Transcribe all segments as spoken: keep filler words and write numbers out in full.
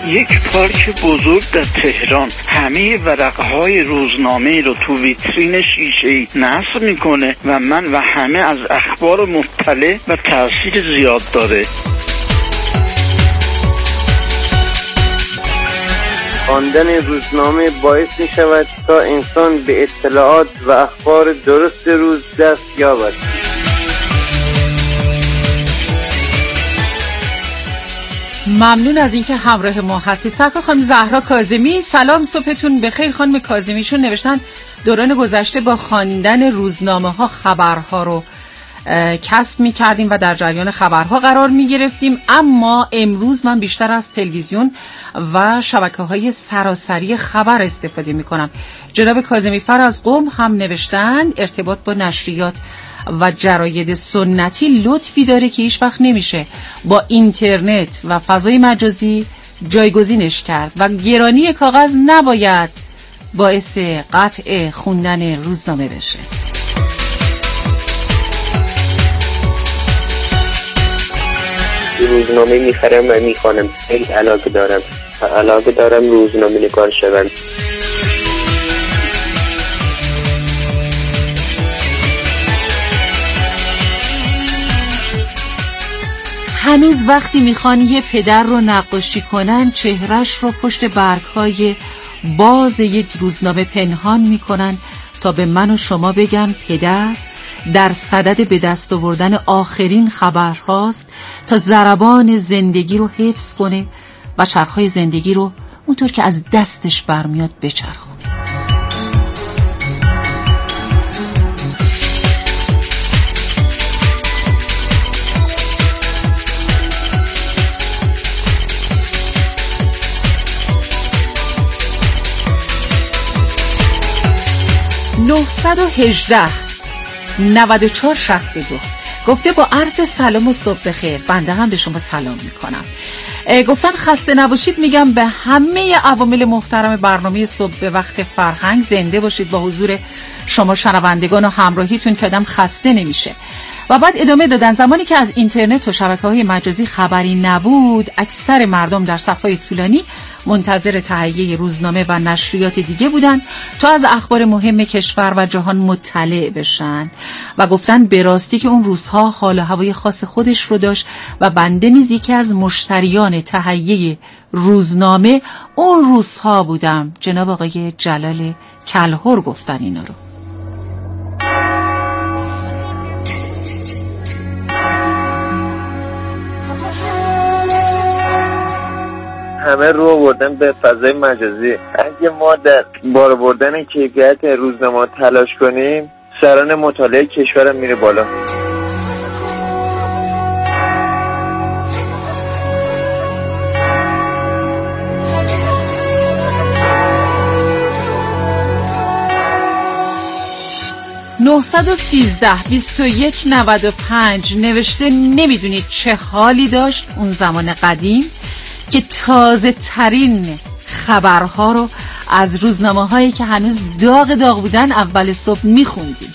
یک پارک بزرگ در تهران همه ورقهای روزنامه رو تو ویترین شیشه‌ای نصب میکنه و من و همه از اخبار مطلع و تاثیر زیاد داره. خواندن روزنامه باعث می شود تا انسان به اطلاعات و اخبار درست روز دست یابد. ممنون از اینکه همراه ما هستید. سرکار خانم زهرا کاظمی، سلام، صبحتون بخیر. خانم کاظمیشون نوشتن دوران گذشته با خواندن روزنامه ها خبرها رو کسب می کردیم و در جریان خبرها قرار می گرفتیم، اما امروز من بیشتر از تلویزیون و شبکه های سراسری خبر استفاده می کنم. جناب کاظمی فر از قم هم نوشتن ارتباط با نشریات و جراید سنتی لطفی داره که هیچ وقت نمیشه با اینترنت و فضای مجازی جایگزینش کرد و گرانی کاغذ نباید باعث قطع خوندن روزنامه بشه. روزنامه میخرم و میخوانم، خیلی علاقه دارم علاقه دارم روزنامه نگار شوم. هنوز وقتی میخوان یه پدر رو نقاشی کنن چهرش رو پشت برگ‌های باز یک روزنامه پنهان میکنن تا به من و شما بگن پدر در صدد به دست آوردن آخرین خبرهاست تا ضربان زندگی رو حفظ کنه و چرخهای زندگی رو اونطور که از دستش برمیاد بچرخونه. نهصد و هجده نود و چهار شصت و دو گفته با عرض سلام و صبح بخیر، بنده هم به شما سلام میکنم. گفتن خسته نباشید میگم به همه عوامل محترم برنامه صبح به وقت فرهنگ. زنده باشید با حضور شما شنوندگان و همراهیتون که آدم خسته نمیشه. و بعد ادامه دادن زمانی که از اینترنت و شبکه‌های مجازی خبری نبود، اکثر مردم در صف‌های طولانی منتظر تهیه روزنامه و نشریات دیگه بودن تا از اخبار مهم کشور و جهان مطلع بشن و گفتن به راستی که اون روزها حال و هوای خاص خودش رو داشت و بنده نیز یکی از مشتریان تهیه روزنامه اون روزها بودم. جناب آقای جلال کلهر گفتن اینا رو. همه رو آوردن به فضای مجازی. اگه ما در بار بردن کیفیت روزنامه تلاش کنیم، سران مطالعه کشورم میره بالا. نهصد و سیزده بیست و یک نود و پنج نوشته نمیدونید چه حالی داشت اون زمان قدیم که تازه ترین خبرها رو از روزنامه هایی که هنوز داغ داغ بودن اول صبح میخوندیم.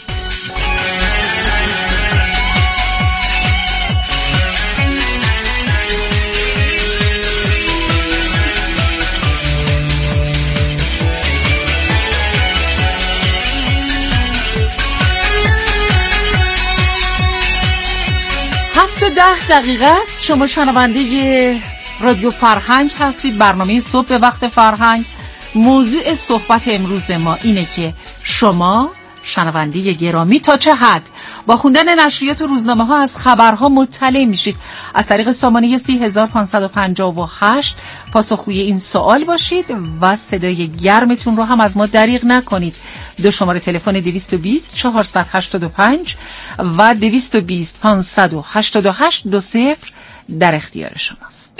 هفت و ده دقیقه است. شما شنونده رادیو فرهنگ هستید، برنامه صبح به وقت فرهنگ. موضوع صحبت امروز ما اینه که شما شنونده گرامی تا چه حد با خوندن نشریات و روزنامه ها از خبرها مطلع میشید. از طریق سامانه سی هزار و پانصد و پنجاه و هشت پاسخگوی این سوال باشید و صدای گرمتون رو هم از ما دریغ نکنید. دو شماره تلفن دویست و بیست چهارصد و هشتاد و پنج و دویست و بیست پانصد و هشتاد و هشت دو صفر در اختیار شماست.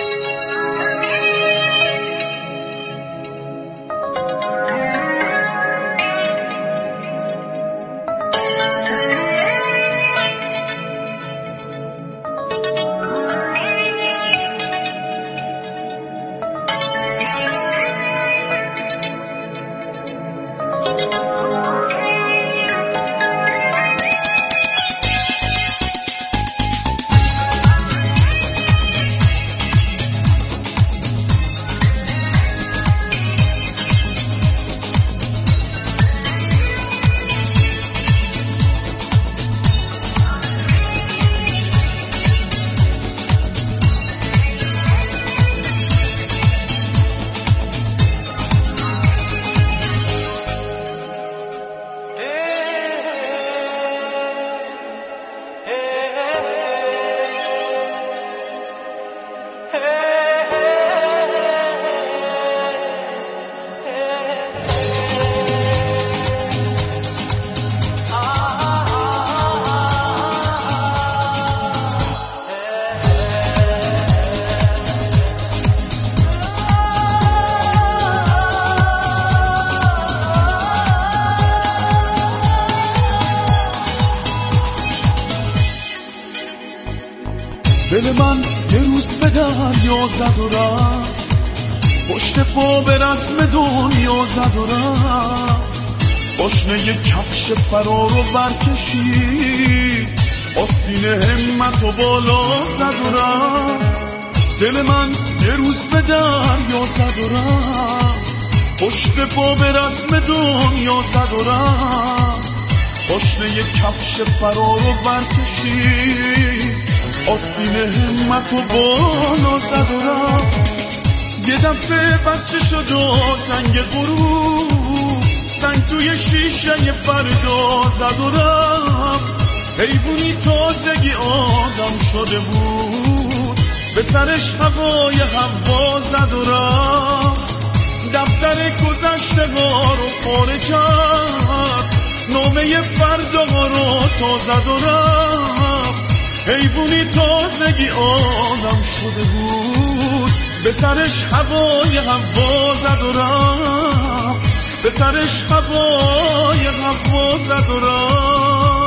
دل من یه روز به دریا زد و رفت، پشت پا به رسم دنیا زد و رفت، باشنه یه کفش فرار رو برکشید، آستین همت و بالا زد و رفت. دل من یه روز به دریا زد و رفت، پشت پا به رسم دنیا زد و رفت، باشنه یه کفش فرار رو برکشید، آستین همت و بالا زد و رفت. یه دفعه بچه شد و زنگ غروب، سنگ توی شیشه فردا زد و رفت. حیوونی تازگی آدم شده بود، به سرش هوای هوا زد و رفت. دفتر گذشته ها رو پاره کرد، نامه فردا ها رو تا زد و رفت. حیوونی تازگی آدم شده بود، به سرش هوای هوا زد و رفت، به سرش هوای هوا زد و رفت.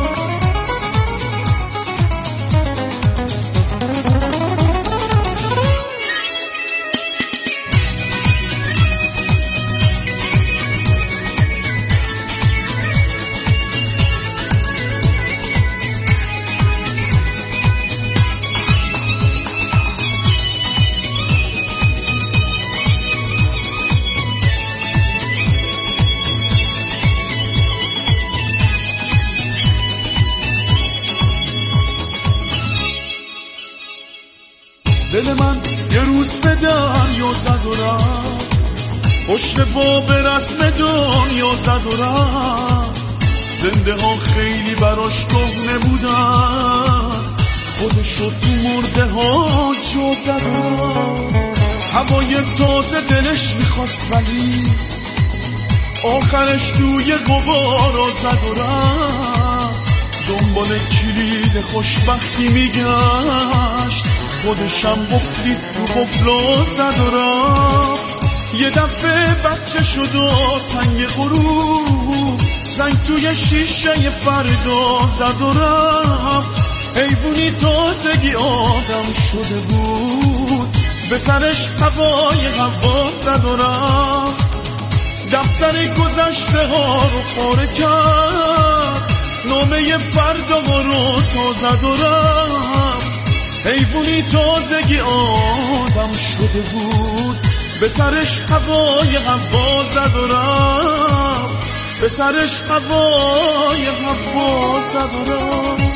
دل من یه روز به دریا زد و رفت، پشت پا به رسم دنیا زد و رفت. زنده ها خیلی براش کهنه بودن، خودشو تو مرده ها جا زد و رفت. هوای تازه دلش میخواست ولی آخرش توی غبارا زد و رفت. دنبال کلید خوشبختی میگشت، خودشم بفلید تو بفلا زد و رفت. یه دفعه بچه شد و تنگ غروب، سنگ توی شیشه فردا زد و رفت. حیوونی تازگی آدم شده بود، به سرش هوای هوا زد و رفت. دفتر گذشته ها رو پاره کرد، نامه فردا ها رو تا زد و رفت. حیوونی تازگی آدم شده بود، به سرش هوای هوا زد و رفت، به سرش هوای هوا زد و رفت.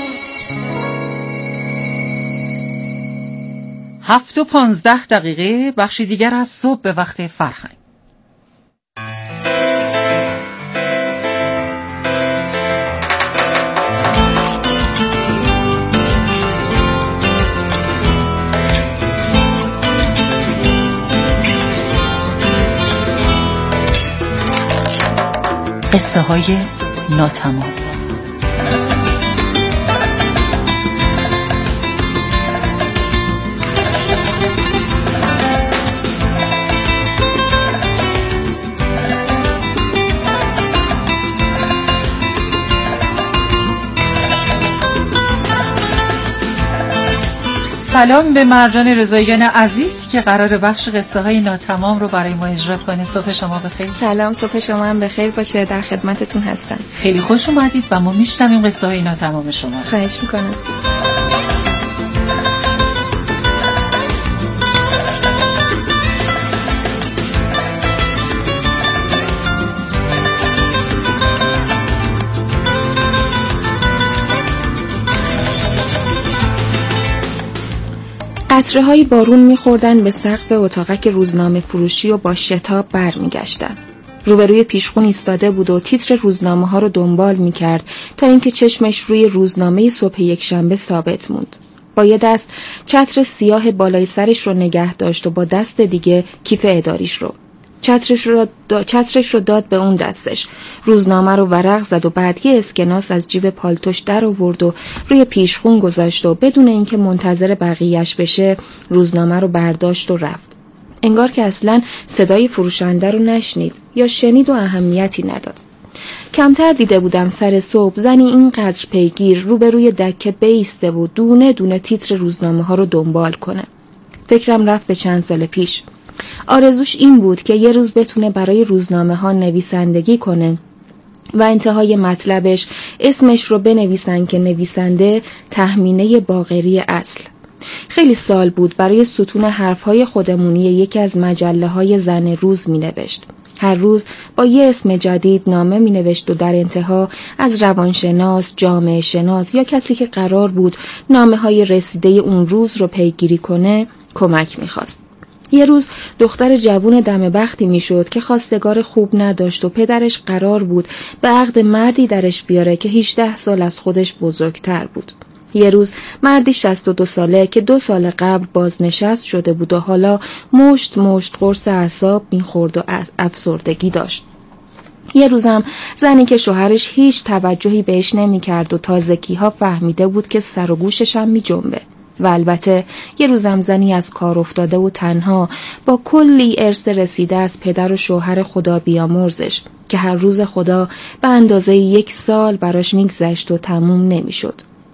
هفت و پانزده دقیقه، بخشی دیگر از صبح به وقت فرهنگ. قصه های ناتمام. سلام به مرجان رضاییان عزیز که قرار بخش قصه های ناتمام رو برای ما اجرا کنه. صبح شما بخیر. سلام، صبح شما هم بخیر باشه. در خدمتتون هستم. خیلی خوش اومدید و ما میشنویم قصه های ناتمام شما. خواهش میکنم. قطره های بارون می‌خوردن به سقف اتاقک روزنامه فروشی و با شتاب برمیگشتن. روبروی پیشخون ایستاده بود و تیتر روزنامه ها رو دنبال می‌کرد تا اینکه چشمش روی روزنامه صبح یکشنبه ثابت موند. با یه دست چتر سیاه بالای سرش رو نگه داشت و با دست دیگه کیف اداریش رو. چترش رو, دا... چترش رو داد به اون دستش. روزنامه رو ورق زد و بعد یه اسکناس از جیب پالتوش در آورد و روی پیشخون گذاشت و بدون اینکه منتظر بقیهش بشه روزنامه رو برداشت و رفت. انگار که اصلاً صدای فروشنده رو نشنید یا شنید و اهمیتی نداد. کمتر دیده بودم سر صبح زنی اینقدر پیگیر روبروی دکه بیسته و دونه دونه تیتر روزنامه ها رو دنبال کنه. فکرم رفت به چند سال پیش. آرزوش این بود که یه روز بتونه برای روزنامه ها نویسندگی کنه و انتهای مطلبش اسمش رو بنویسن که نویسنده تهمینه باقری اصل. خیلی سال بود برای ستون حرفهای خودمونی یکی از مجله های زن روز می نوشت. هر روز با یه اسم جدید نامه می نوشت و در انتها از روانشناس، جامعه شناس یا کسی که قرار بود نامه های رسیده اون روز رو پیگیری کنه کمک می خواست. یه روز دختر جوون دم بختی می شد که خواستگار خوب نداشت و پدرش قرار بود به عقد مردی درش بیاره که هجده سال از خودش بزرگتر بود. یه روز مردی شصت و دو ساله که دو سال قبل بازنشست شده بود و حالا مشت مشت قرص اعصاب می‌خورد و افسردگی داشت. یه روزم زنی که شوهرش هیچ توجهی بهش نمی‌کرد و تازگی‌ها فهمیده بود که سر و گوشش هم می‌جنبه. و البته یه روزم زنی از کار افتاده و تنها با کلی ارث رسیده از پدر و شوهر خدا بیامرزش که هر روز خدا به اندازه یک سال براش می‌گذشت و تموم نمی‌شد.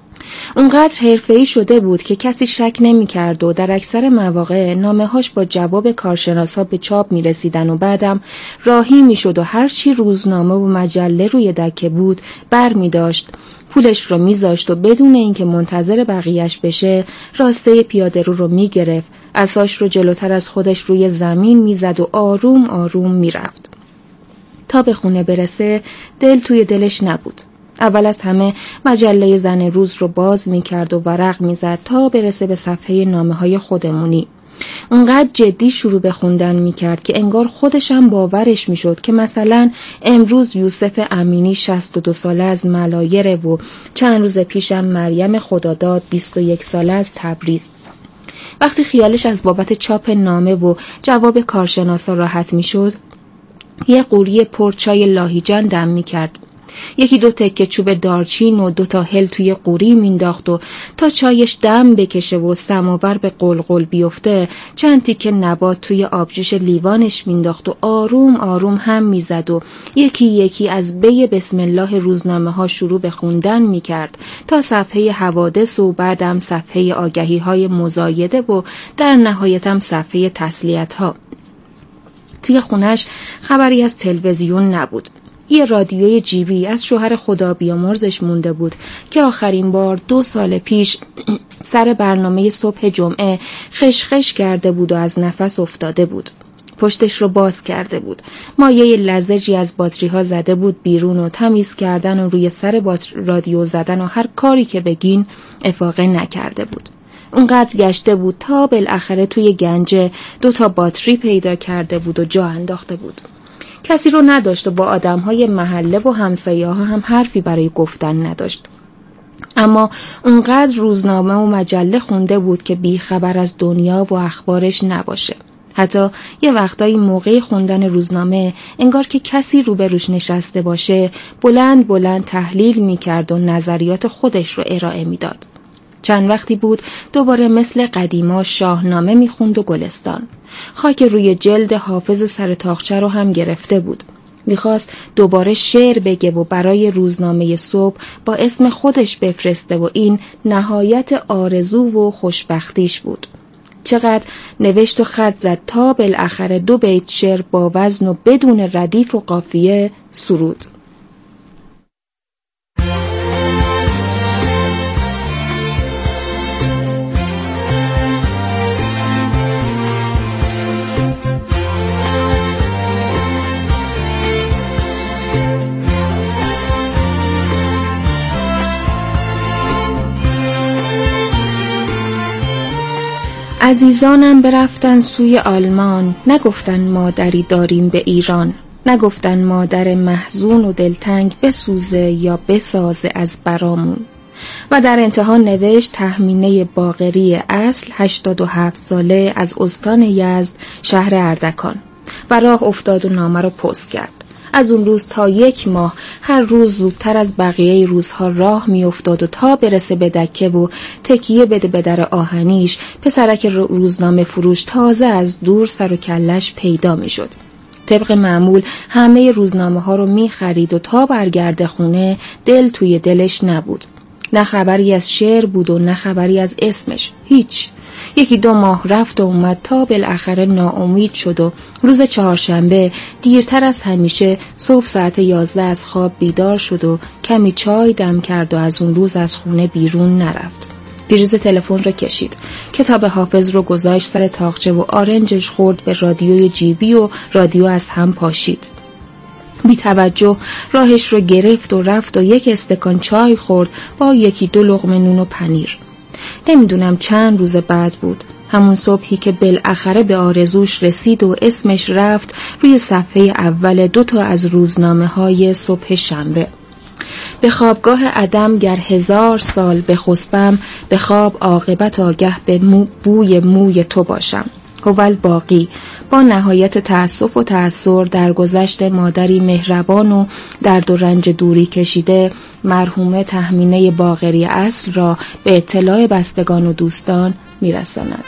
اونقدر حرفه‌ای شده بود که کسی شک نمی‌کرد و در اکثر مواقع نامه‌هاش با جواب کارشناسا به چاپ می‌رسیدن و بعدم راهی می‌شد و هر چی روزنامه و مجله روی دکه بود بر می‌داشت، پولش رو می‌ذاشت و بدون اینکه منتظر بقیه‌اش بشه راسته پیاده رو رو می‌گرفت، عصاش رو جلوتر از خودش روی زمین می‌زد و آروم آروم می‌رفت. تا به خونه برسه دل توی دلش نبود. اول از همه مجله زن روز رو باز می کرد و ورق می زد تا برسه به صفحه نامه های خودمونی. اونقدر جدی شروع به خوندن می کرد که انگار خودشم باورش می شد که مثلا امروز یوسف امینی شصت و دو ساله از ملایره و چند روز پیشم مریم خداداد بیست و یک ساله از تبریز. وقتی خیالش از بابت چاپ نامه و جواب کارشناسا راحت می شد یه قوری پرچای لاهیجان دم می کرد. یکی دو تکه چوب دارچین و دو تا هل توی قوری مینداخت و تا چایش دم بکشه و سماور به قلقل بیفته چند تیکه نبات توی آبجوش لیوانش مینداخت و آروم آروم هم میزد و یکی یکی از بی بسم الله روزنامه ها شروع به خوندن میکرد تا صفحه حوادث و بعدم صفحه آگهی های مزایده و در نهایتم صفحه تسلیت ها. توی خونش خبری از تلویزیون نبود. یه رادیوی جیبی از شوهر خدا بیامرزش مونده بود که آخرین بار دو سال پیش سر برنامه صبح جمعه خشخش کرده بود و از نفس افتاده بود. پشتش رو باز کرده بود. مایه لزجی از باتری ها زده بود بیرون و تمیز کردن و روی سر رادیو زدن و هر کاری که بگین افاقه نکرده بود. اونقدر گشته بود تا بالاخره توی گنجه دو تا باتری پیدا کرده بود و جا انداخته بود. کسی رو نداشت و با آدم‌های محله و همسایه‌ها هم حرفی برای گفتن نداشت. اما اونقدر روزنامه و مجله خونده بود که بی خبر از دنیا و اخبارش نباشه. حتی یه وقتایی موقع خوندن روزنامه انگار که کسی روبروش نشسته باشه بلند بلند تحلیل می‌کرد و نظریات خودش رو ارائه می‌داد. چند وقتی بود دوباره مثل قدیما شاهنامه میخوند و گلستان. خاک روی جلد حافظ سر تاقچه رو هم گرفته بود. میخواست دوباره شعر بگه و برای روزنامه صبح با اسم خودش بفرسته و این نهایت آرزو و خوشبختیش بود. چقدر نوشت و خط زد تا بالاخره دو بیت شعر با وزن و بدون ردیف و قافیه سرود. عزیزانم برفتن سوی آلمان، نگفتن مادری داریم به ایران، نگفتن مادر محزون و دلتنگ بسوزه یا بسازه از برامون. و در انتها نوشت تهمینه باقری اصل هشتاد و هفت ساله از استان یزد شهر اردکان و راه افتاد و نامه را پست کرد. از اون روز تا یک ماه هر روز زودتر از بقیه روزها راه می افتاد و تا برسه به دکه و تکیه بده به در آهنیش پسرک روزنامه فروش تازه از دور سر و کلش پیدا می شد. طبق معمول همه روزنامه ها رو می خرید و تا برگرده خونه دل توی دلش نبود. نه خبری از شعر بود و نه خبری از اسمش، هیچ. یکی دو ماه رفت و اومد تا بالاخره ناامید شد و روز چهارشنبه دیرتر از همیشه صبح ساعت یازده از خواب بیدار شد و کمی چای دم کرد و از اون روز از خونه بیرون نرفت. پریز تلفن رو کشید، کتاب حافظ رو گذاشت سر تاقچه و آرنجش خورد به رادیوی جیبی و رادیو از هم پاشید. بی توجه راهش رو گرفت و رفت و یک استکان چای خورد با یکی دو لقمه نون و پنیر. نمیدونم چند روز بعد بود، همون صبحی که بالاخره به آرزوش رسید و اسمش رفت روی صفحه اول دو تا از روزنامه های صبح شنبه. به خوابگاه عدم گر هزار سال بخسبم، به خواب عاقبت آگه به مو بوی موی تو باشم. هوال باقی. با نهایت تأسف و تأثر در گذشت مادری مهربان و درد و رنج دوری کشیده، مرحومه تهمینه باقری اصل را به اطلاع بستگان و دوستان میرساند.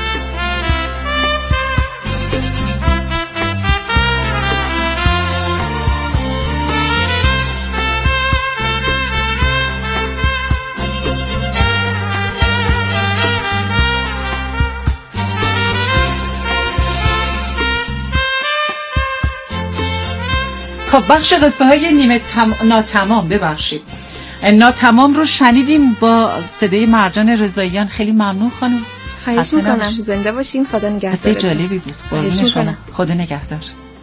خب بخش قصه های نیمه تم... ناتمام ببخشید ناتمام رو شنیدیم با صدای مرجان رضاییان. خیلی ممنون خانم. خواهش میکنم. زنده باشین. خدا نگهدار. جالبی بود. قربون شما. خدا نگهدار.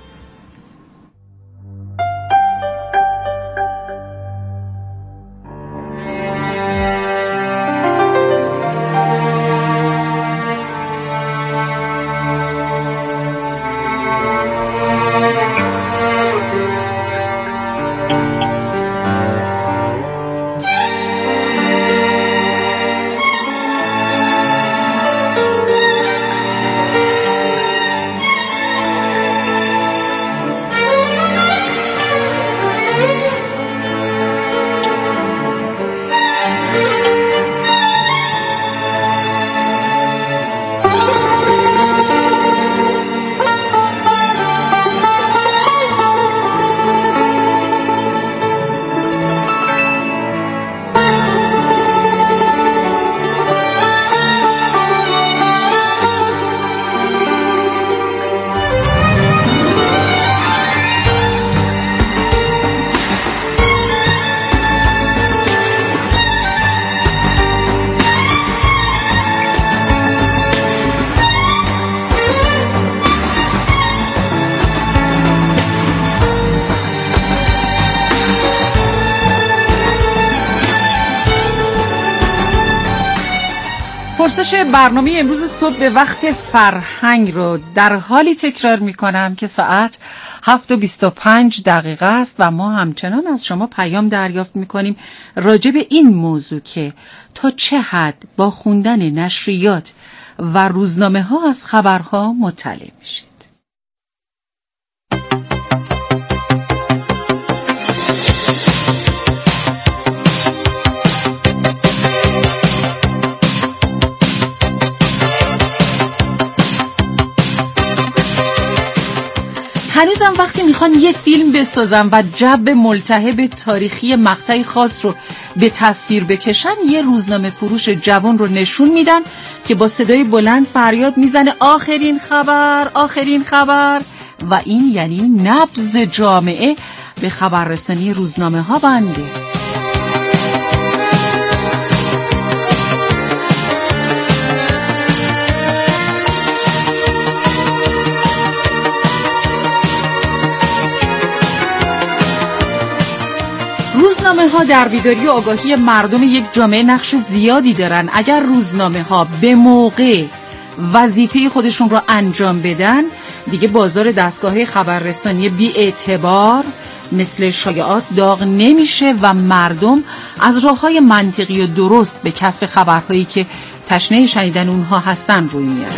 پرسش برنامه امروز صبح به وقت فرهنگ رو در حالی تکرار می کنم که ساعت هفت و بیست و پنج دقیقه است و ما همچنان از شما پیام دریافت می کنیم راجع به این موضوع که تا چه حد با خوندن نشریات و روزنامه ها از خبرها مطلع میشید. هنوزم وقتی میخوان یه فیلم بسازن و جو ملتهب تاریخی مقطعی خاص رو به تصویر بکشن، یه روزنامه فروش جوان رو نشون میدن که با صدای بلند فریاد میزنه آخرین خبر، آخرین خبر، و این یعنی نبض جامعه به خبررسانی روزنامه ها بنده. روزنامه ها در بیداری و آگاهی مردم یک جامعه نقش زیادی دارن. اگر روزنامه ها به موقع وظیفه خودشون رو انجام بدن، دیگه بازار دستگاه خبررسانی بی اعتبار مثل شایعات داغ نمیشه و مردم از راه‌های منطقی و درست به کسب خبرهایی که تشنه شنیدن اونها هستن روی میارن.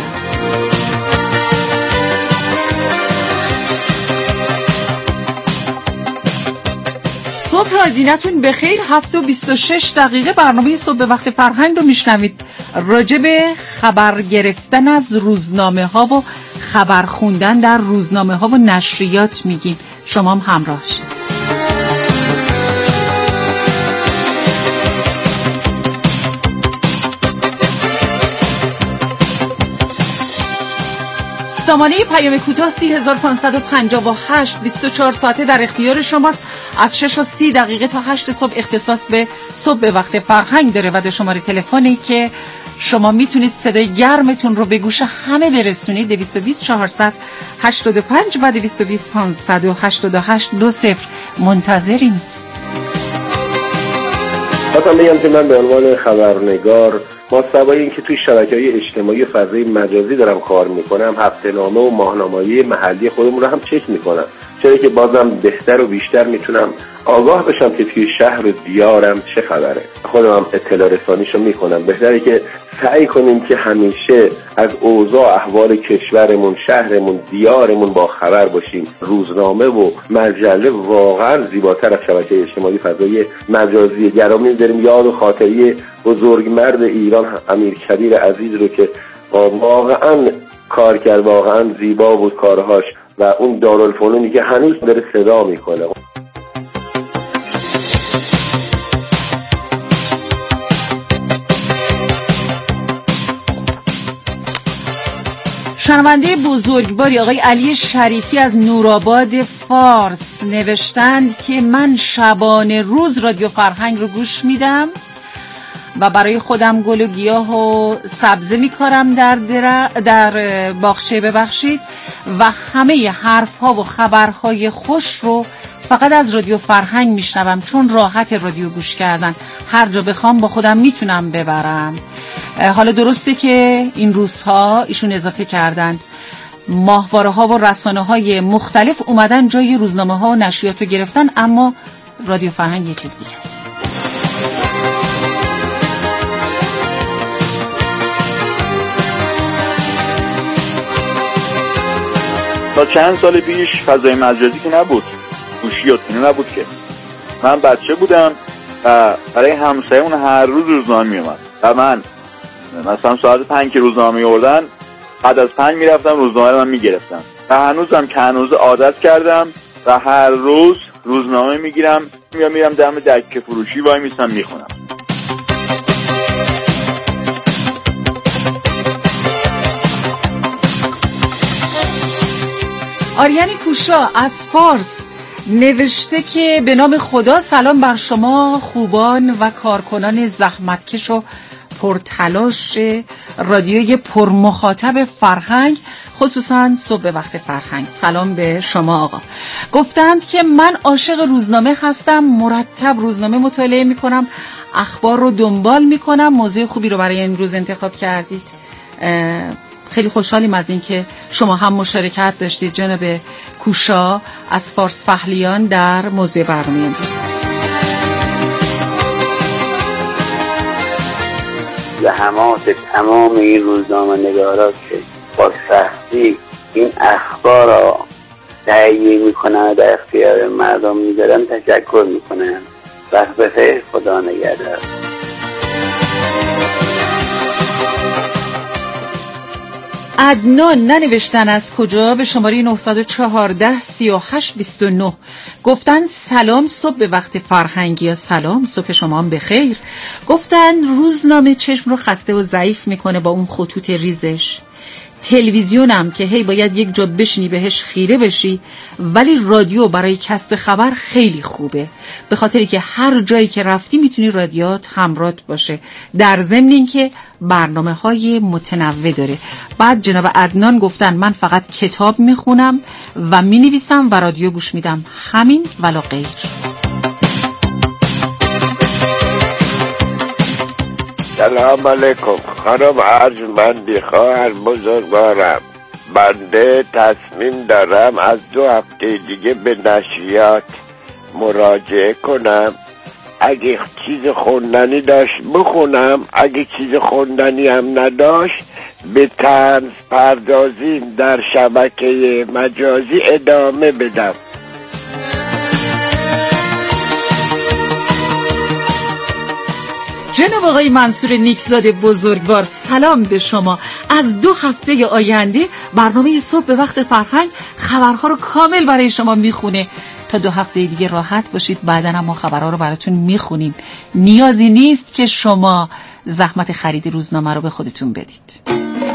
صبح آدینتون بخیر. هفت و بیست و شش دقیقه برنامه صبح به وقت فرهنگ رو میشنوید. راجع به خبر گرفتن از روزنامه ها و خبر خوندن در روزنامه ها و نشریات میگیم. شما هم همراه شید. سامانه پیام کوتاه سی هزار و پانصد و پنجاه و هشت بیست و چهار ساعته در اختیار شماست. از شش و سی دقیقه تا هشت صبح اختصاص به صبح به وقت فرهنگ داره و در شماره تلفنی که شما میتونید صدای گرمتون رو به گوش همه برسونید دویست و بیست چهارصد هشتاد و پنج و دویست و بیست پانصد و هشتاد و هشت دو صفر منتظریم. خواستم بگم که من به عنوان خبرنگار ماسوای این که توی شبکه‌های اجتماعی فضای مجازی دارم کار میکنم، هفته‌نامه و ماهنامه‌های محلی خودمون رو هم چک میکنم، چرا که بازم بهتر و بیشتر میتونم آگاه بشم که توی شهر و دیارم چه خبره. خودم هم اطلاع رسانیشو میکنم. بهتره که سعی کنیم که همیشه از اوضاع احوال کشورمون، شهرمون، دیارمون با خبر باشیم. روزنامه و مجله واقعا زیباتر از شبکه اجتماعی فضای مجازی. گرامی داریم یاد و خاطری بزرگمرد ایران امیرکبیر عزیز رو که واقعا کار کرد، واقعا زیبا بود کارهاش و اون دارالفنونی که هنوز داره صدا میکنه. شنونده بزرگواری آقای علی شریفی از نورآباد فارس نوشتند که من شبانه روز رادیو فرهنگ رو گوش میدم و برای خودم گل و گیاه و سبزه میکارم در در باغچه ببخشید و همه حرفها و خبرهای خوش رو فقط از رادیو فرهنگ میشنوم چون راحت رادیو گوش کردن. هر جا بخوام با خودم میتونم ببرم. حالا درسته که این روزها ایشون اضافه کردند ماهواره ها و رسانه های مختلف اومدن جای روزنامه ها و نشریات رو گرفتن، اما رادیو فرهنگ یه چیز دیگه است. تا چند سال پیش فضای مجازی که نبود، گوشی و تلفن نبود که. من بچه بودم و برای همسایه‌مون هر روز روزنامه میومد و من مثلا ساعت پنج که روزنامه میوردن بعد از پنج میرفتم روزنامه رو من میگرفتم و هنوزم که هنوز عادت کردم و هر روز روزنامه میگیرم یا میرم دم دکه فروشی وای میستم میخونم. آریانی کوشا از فارس نوشته که به نام خدا سلام بر شما خوبان و کارکنان زحمتکش و پرتلاش رادیوی پرمخاطب فرهنگ، خصوصا صبح به وقت فرهنگ. سلام به شما آقا. گفتند که من عاشق روزنامه هستم، مرتب روزنامه مطالعه میکنم، اخبار رو دنبال میکنم. موضوع خوبی رو برای این روز انتخاب کردید. خیلی خوشحالیم از این که شما هم مشارکت داشتید جناب کوشا از فارس فحلیان در موضوع برنامه امروز. زحمات تمام این روزنامه نگارا که با سختی این اخبار را تهیه میکنن و در اختیار مردم میذارن تشکر میکنن. وقت بخیر، خدا نگهدار. عدنان ننوشتن از کجا، به شماره نه یک چهار سه هشت دو نه گفتن سلام صبح به وقت فرهنگی. یا سلام صبح شما هم بخیر. گفتن روزنامه چشم رو خسته و ضعیف میکنه با اون خطوط ریزش. تلویزیونم که هی باید یک جا بشینی بهش خیره بشی، ولی رادیو برای کسب خبر خیلی خوبه، به خاطری که هر جایی که رفتی میتونی رادیوات همراهت باشه، در ضمن این که برنامه های متنوع داره. بعد جناب عدنان گفتن من فقط کتاب میخونم و مینویسم و رادیو گوش میدم، همین ولا غیر. سلام علیکم خانم ارجمندی، خواهر بزرگوارم. بنده تصمیم دارم از دو هفته دیگه به نشریات مراجعه کنم، اگه چیز خوندنی داشت بخونم، اگه چیز خوندنی هم نداشت به طنز پردازی در شبکه مجازی ادامه بدم. جناب آقای منصور نیکزاده بزرگوار، سلام به شما. از دو هفته آینده برنامه صبح به وقت فرهنگ خبرها رو کامل برای شما میخونه. تا دو هفته دیگه راحت باشید، بعداً هم ما خبرها رو براتون میخونیم. نیازی نیست که شما زحمت خرید روزنامه رو به خودتون بدید.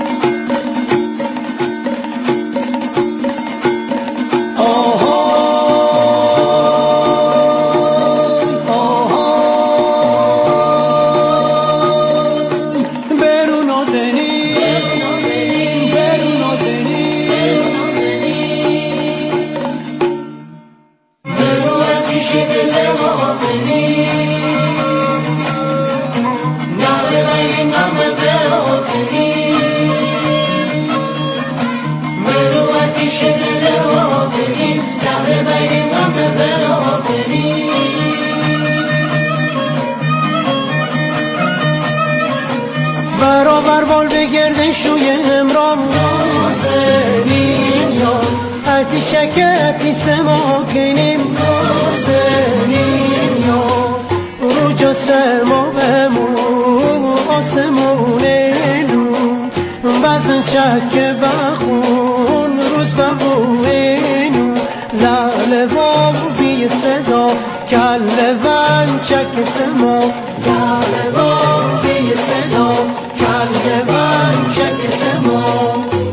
برابر بال بگردن شوی امرام نازنین یا حتی شکتی سما کنیم نازنین یا رو جسما بمون آسمونینو بزن چک بخون روز بمونینو لال وام بی صدا کل ون چک سما لال وام بی صدا کل ون چک سما.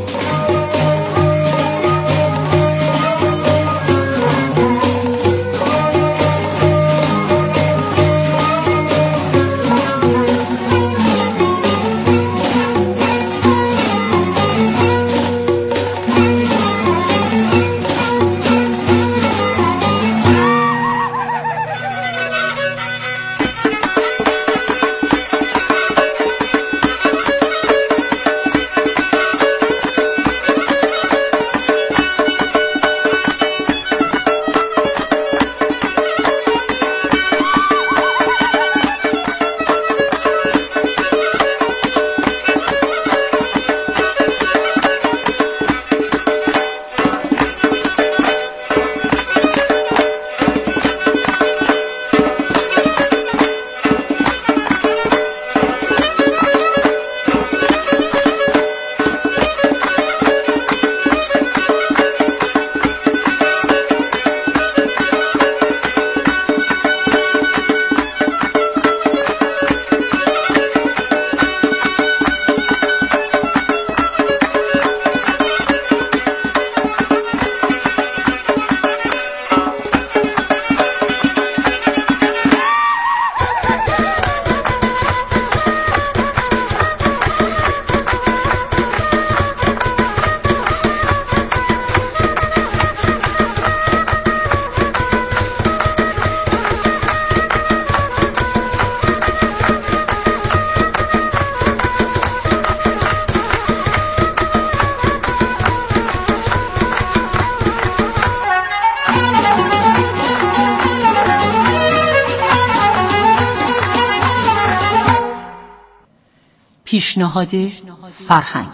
پیشنهاد فرهنگ.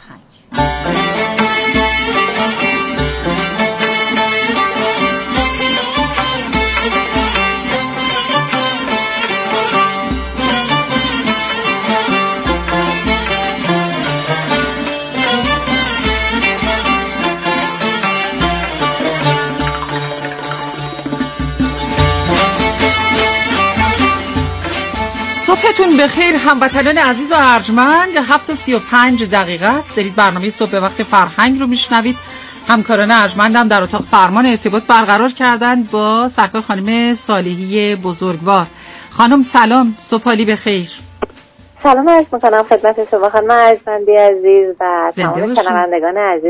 صبحتون بخیر هموطنان عزیز و ارجمند. هفت و سی و پنج دقیقه است. دارید برنامه صبح به وقت فرهنگ رو میشنوید. همکاران ارجمندم در اتاق فرمان ارتباط برقرار کردند با سرکار خانم صالحی بزرگوار. خانم سلام، صبح حالی بخیر. سلام عرض میکنم خدمت شما خانم ارجمندی عزیز و تمام شنوندگان عزیز